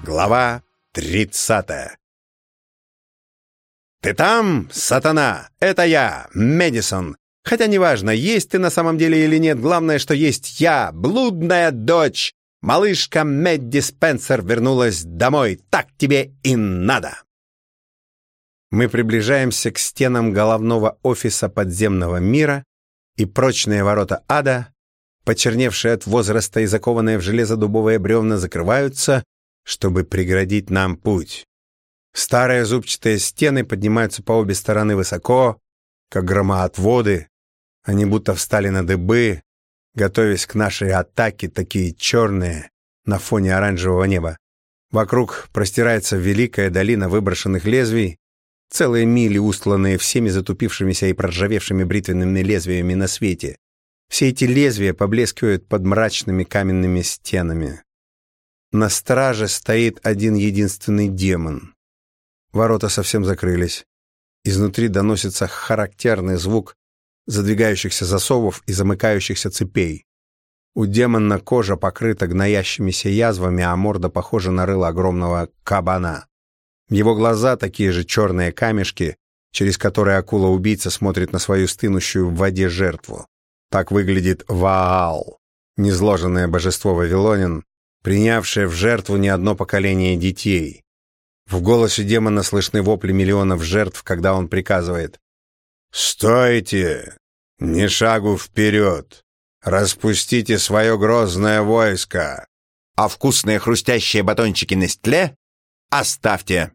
Глава 30. «Ты там, сатана? Это я, Мэдисон. Хотя неважно, есть ты на самом деле или нет, главное, что есть я, блудная дочь. Малышка Мэдди Спенсер вернулась домой. Так тебе и надо!» Мы приближаемся к стенам головного офиса подземного мира, и прочные ворота ада, почерневшие от возраста и закованные в железо дубовые бревна, закрываются, чтобы преградить нам путь. Старые зубчатые стены поднимаются по обе стороны высоко, как громоотводы. Они будто встали на дыбы, готовясь к нашей атаке, такие черные на фоне оранжевого неба. Вокруг простирается великая долина выброшенных лезвий, целые мили, устланные всеми затупившимися и проржавевшими бритвенными лезвиями на свете. Все эти лезвия поблескивают под мрачными каменными стенами. На страже стоит один единственный демон. Ворота совсем закрылись. Изнутри доносится характерный звук задвигающихся засовов и замыкающихся цепей. У демона кожа покрыта гноящимися язвами, а морда похожа на рыло огромного кабана. Его глаза такие же черные камешки, через которые акула-убийца смотрит на свою стынущую в воде жертву. Так выглядит Ваал, низложенное божество вавилонян, принявшее в жертву не одно поколение детей. В голосе демона слышны вопли миллионов жертв, когда он приказывает: «Стойте! Ни шагу вперед! Распустите свое грозное войско! А вкусные хрустящие батончики Нестле оставьте!»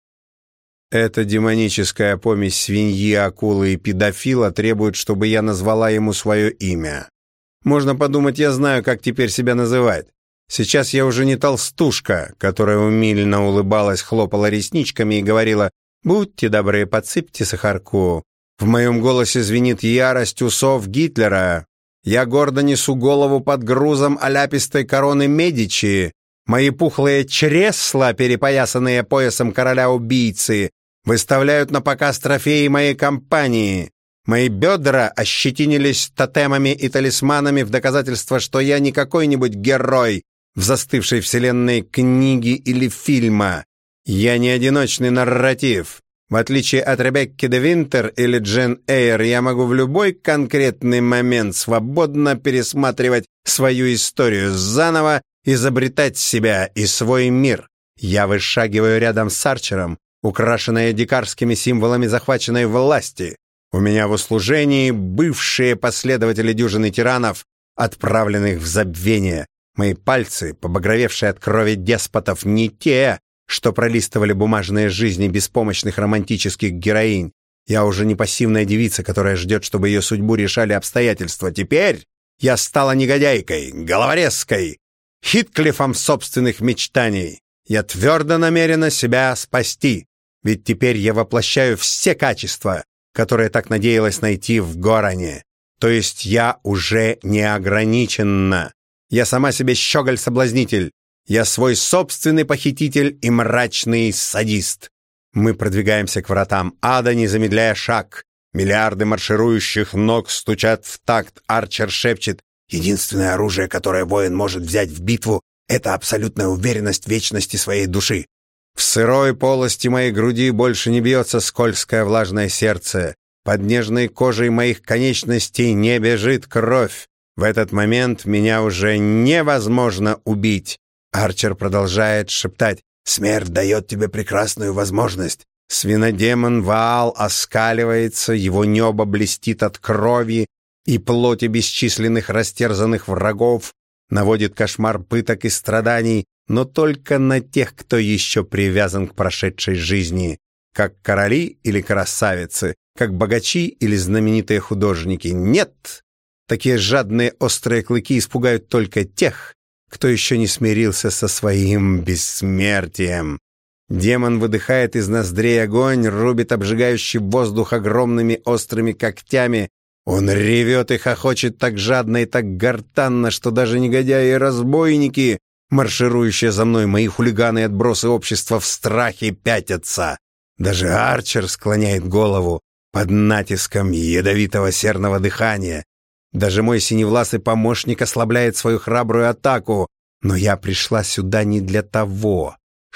Эта демоническая помесь свиньи, акулы и педофила требует, чтобы я назвала ему свое имя. Можно подумать, я знаю, как теперь себя называть. Сейчас я уже не толстушка, которая умильно улыбалась, хлопала ресничками и говорила: «Будьте добры, подсыпьте сахарку». В моем голосе звенит ярость усов Гитлера. Я гордо несу голову под грузом оляпистой короны Медичи. Мои пухлые чресла, перепоясанные поясом короля-убийцы, выставляют на показ трофеи моей компании. Мои бедра ощетинились тотемами и талисманами в доказательство, что я не какой-нибудь герой в застывшей вселенной книги или фильма. Я не одиночный нарратив. В отличие от Ребекки де Винтер или Джен Эйр, я могу в любой конкретный момент свободно пересматривать свою историю заново, изобретать себя и свой мир. Я вышагиваю рядом с Арчером, украшенная дикарскими символами захваченной власти. У меня в услужении бывшие последователи дюжины тиранов, отправленных в забвение. Мои пальцы, побагровевшие от крови деспотов, не те, что пролистывали бумажные жизни беспомощных романтических героинь. Я уже не пассивная девица, которая ждет, чтобы ее судьбу решали обстоятельства. Теперь я стала негодяйкой, головорезкой, Хитклифом собственных мечтаний. Я твердо намерена себя спасти, ведь теперь я воплощаю все качества, которые так надеялась найти в Горане. То есть я уже не ограниченна. Я сама себе щеголь-соблазнитель. Я свой собственный похититель и мрачный садист. Мы продвигаемся к вратам ада, не замедляя шаг. Миллиарды марширующих ног стучат в такт. Арчер шепчет: «Единственное оружие, которое воин может взять в битву, это абсолютная уверенность в вечности своей души». В сырой полости моей груди больше не бьется скользкое влажное сердце. Под нежной кожей моих конечностей не бежит кровь. В этот момент меня уже невозможно убить. Арчер продолжает шептать: «Смерть дает тебе прекрасную возможность». Свинодемон Ваал оскаливается, его небо блестит от крови и плоти бесчисленных растерзанных врагов, наводит кошмар пыток и страданий, но только на тех, кто еще привязан к прошедшей жизни, как короли или красавицы, как богачи или знаменитые художники. Нет! Такие жадные острые клыки испугают только тех, кто еще не смирился со своим бессмертием. Демон выдыхает из ноздрей огонь, рубит обжигающий воздух огромными острыми когтями. Он ревет и хохочет так жадно и так гортанно, что даже негодяи и разбойники, марширующие за мной, мои хулиганы и отбросы общества, в страхе пятятся. Даже Арчер склоняет голову под натиском ядовитого серного дыхания. Даже мой синевласый помощник ослабляет свою храбрую атаку. Но я пришла сюда не для того,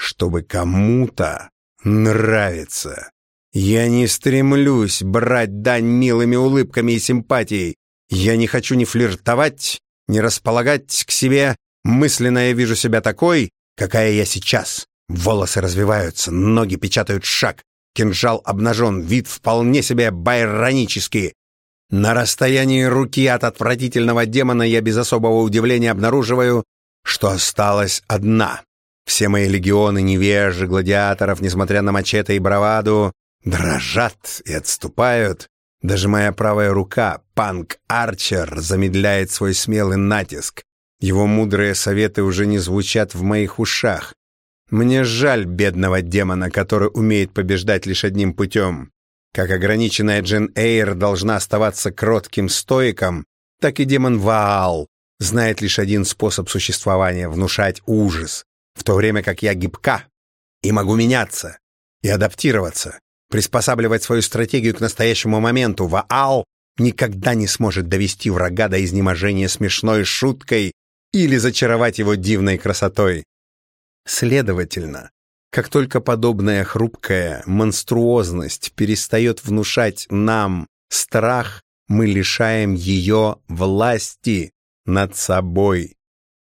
чтобы кому-то нравиться. Я не стремлюсь брать дань милыми улыбками и симпатией. Я не хочу ни флиртовать, ни располагать к себе. Мысленно я вижу себя такой, какая я сейчас. Волосы развиваются, ноги печатают шаг, кинжал обнажен, вид вполне себе байронический. На расстоянии руки от отвратительного демона я без особого удивления обнаруживаю, что осталась одна. Все мои легионы невежи, гладиаторов, несмотря на мачете и браваду, дрожат и отступают. Даже моя правая рука, Панк-Арчер, замедляет свой смелый натиск. Его мудрые советы уже не звучат в моих ушах. Мне жаль бедного демона, который умеет побеждать лишь одним путем. Как ограниченная Джен Эйр должна оставаться кротким стоиком, так и демон Ваал знает лишь один способ существования — внушать ужас, в то время как я гибка и могу меняться и адаптироваться, приспосабливать свою стратегию к настоящему моменту. Ваал никогда не сможет довести врага до изнеможения смешной шуткой или зачаровать его дивной красотой. Следовательно, как только подобная хрупкая монструозность перестает внушать нам страх, мы лишаем ее власти над собой.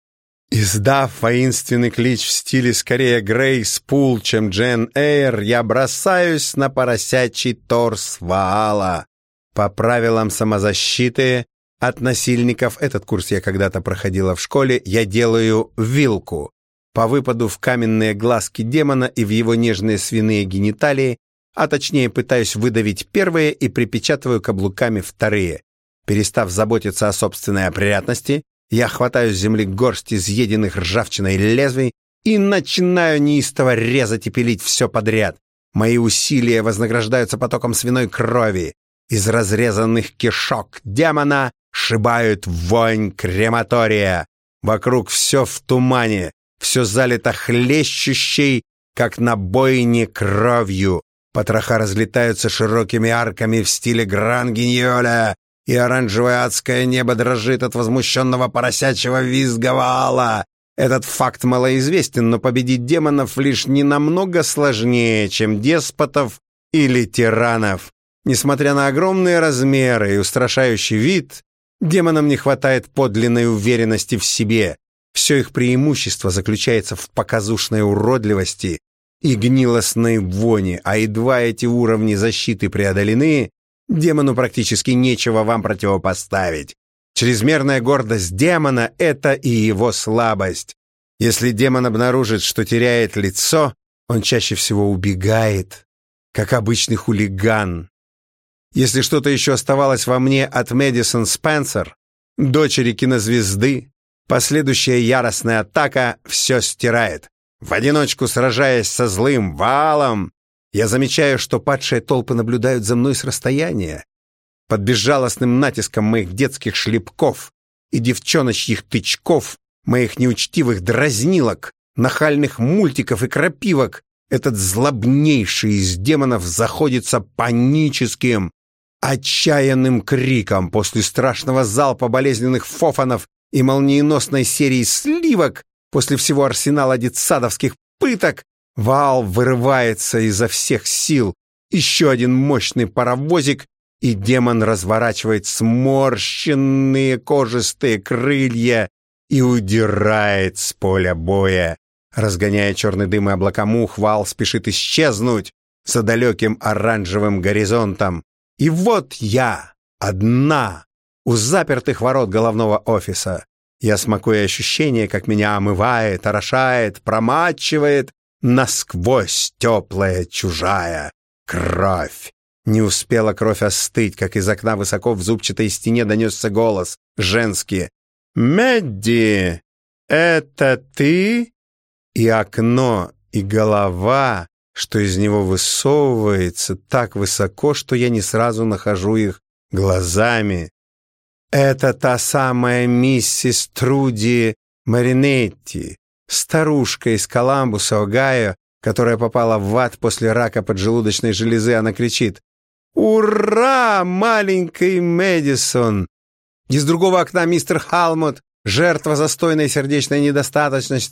Издав воинственный клич в стиле скорее Грейс Пул, чем Джен Эйр, я бросаюсь на поросячий торс Ваала. По правилам самозащиты от насильников, этот курс я когда-то проходила в школе, я делаю вилку. По выпаду в каменные глазки демона и в его нежные свиные гениталии, а точнее пытаюсь выдавить первые и припечатываю каблуками вторые. Перестав заботиться о собственной опрятности, я хватаю с земли горсть изъеденных ржавчиной лезвий и начинаю неистово резать и пилить все подряд. Мои усилия вознаграждаются потоком свиной крови. Из разрезанных кишок демона шибают вонь крематория. Вокруг все в тумане. Все залито хлещущей, как на бойне, кровью. Потроха разлетаются широкими арками в стиле Гран-Гиньоля, и оранжевое адское небо дрожит от возмущенного поросячьего визга Ваала. Этот факт малоизвестен, но победить демонов лишь не намного сложнее, чем деспотов или тиранов. Несмотря на огромные размеры и устрашающий вид, демонам не хватает подлинной уверенности в себе. Все их преимущество заключается в показушной уродливости и гнилостной вони, а едва эти уровни защиты преодолены, демону практически нечего вам противопоставить. Чрезмерная гордость демона — это и его слабость. Если демон обнаружит, что теряет лицо, он чаще всего убегает, как обычный хулиган. Если что-то еще оставалось во мне от Мэдисон Спенсер, дочери кинозвезды, последующая яростная атака все стирает. В одиночку сражаясь со злым Ваалом, я замечаю, что падшие толпы наблюдают за мной с расстояния. Под безжалостным натиском моих детских шлепков и девчоночьих тычков, моих неучтивых дразнилок, нахальных мультиков и крапивок, этот злобнейший из демонов заходится паническим, отчаянным криком после страшного залпа болезненных фофанов и молниеносной серии сливок, после всего арсенала детсадовских пыток, Ваал вырывается изо всех сил. Еще один мощный паровозик, и демон разворачивает сморщенные кожистые крылья и удирает с поля боя. Разгоняя черный дым и облака мух, Ваал спешит исчезнуть за далеким оранжевым горизонтом. И вот я, одна, у запертых ворот головного офиса. Я смакую ощущение, как меня омывает, орошает, промачивает насквозь теплая чужая кровь. Не успела кровь остыть, как из окна высоко в зубчатой стене донесся голос, женский. «Мэдди, это ты?» И окно, и голова, что из него высовывается, так высоко, что я не сразу нахожу их глазами. Это та самая миссис Труди Маринетти, старушка из Коламбуса, Огайо, которая попала в ад после рака поджелудочной железы. Она кричит: «Ура, маленький Мэдисон!» Из другого окна мистер Халмот, жертва застойной сердечной недостаточности,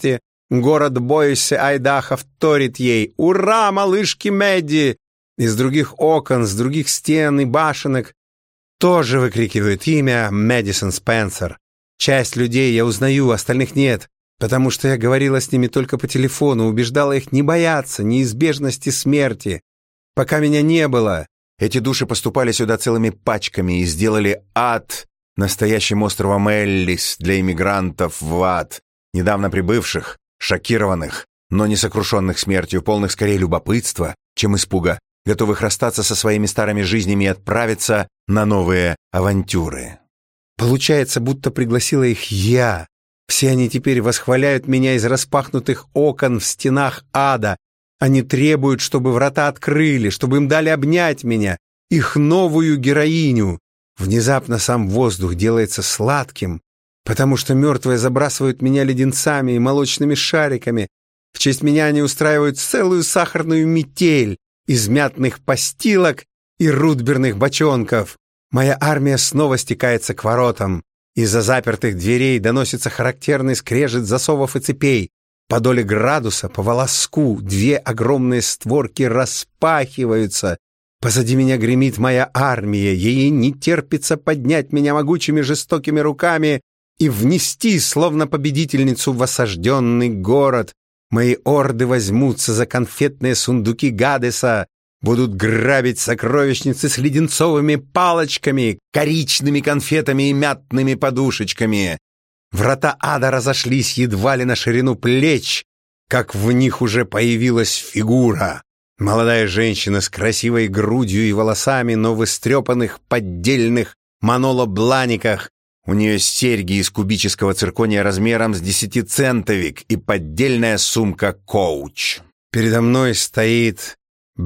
Город Бойсе, Айдахо вторит ей. «Ура, малышки Мэдди!» Из других окон, с других стен и башенок тоже выкрикивают имя Мэдисон Спенсер. Часть людей я узнаю, остальных нет, потому что я говорила с ними только по телефону, убеждала их не бояться неизбежности смерти. Пока меня не было, эти души поступали сюда целыми пачками и сделали ад настоящим островом Эллис для иммигрантов в ад, недавно прибывших, шокированных, но не сокрушенных смертью, полных скорее любопытства, чем испуга, готовых расстаться со своими старыми жизнями и отправиться на новые авантюры. Получается, будто пригласила их я. Все они теперь восхваляют меня из распахнутых окон в стенах ада. Они требуют, чтобы врата открыли, чтобы им дали обнять меня, их новую героиню. Внезапно сам воздух делается сладким, потому что мертвые забрасывают меня леденцами и молочными шариками. В честь меня они устраивают целую сахарную метель из мятных постилок и рудберных бочонков. Моя армия снова стекается к воротам. Из-за запертых дверей доносится характерный скрежет засовов и цепей. По доле градуса, по волоску, две огромные створки распахиваются. Позади меня гремит моя армия. Ей не терпится поднять меня могучими жестокими руками и внести, словно победительницу, в осажденный город. Мои орды возьмутся за конфетные сундуки Гадеса, будут грабить сокровищницы с леденцовыми палочками, коричными конфетами и мятными подушечками. Врата ада разошлись едва ли на ширину плеч, как в них уже появилась фигура. Молодая женщина с красивой грудью и волосами, но в истрепанных поддельных маноло-бланиках. У нее серьги из кубического циркония размером с 10-центовик и поддельная сумка «Коуч». Передо мной стоит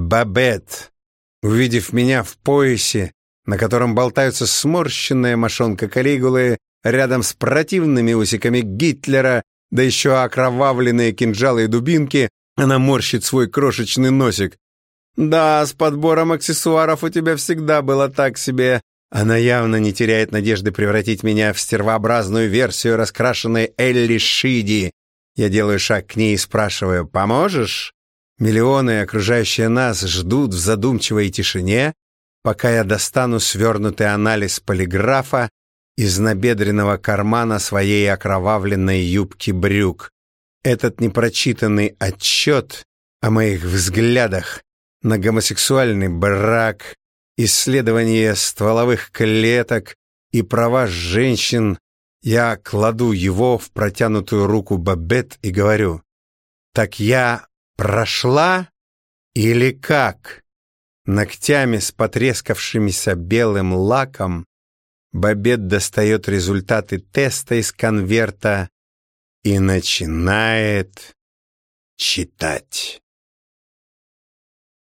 Бабет. Увидев меня в поясе, на котором болтаются сморщенная мошонка Калигулы, рядом с противными усиками Гитлера, да еще окровавленные кинжалы и дубинки, она морщит свой крошечный носик. «Да, с подбором аксессуаров у тебя всегда было так себе». Она явно не теряет надежды превратить меня в стервообразную версию раскрашенной Элли Шиди. Я делаю шаг к ней и спрашиваю: «Поможешь?» Миллионы, окружающие нас, ждут в задумчивой тишине, пока я достану свернутый анализ полиграфа из набедренного кармана своей окровавленной юбки брюк. Этот непрочитанный отчет о моих взглядах на гомосексуальный брак, исследование стволовых клеток и права женщин, я кладу его в протянутую руку Бабет и говорю: «Так я прошла или как?» Ногтями с потрескавшимся белым лаком Бабет достает результаты теста из конверта и начинает читать.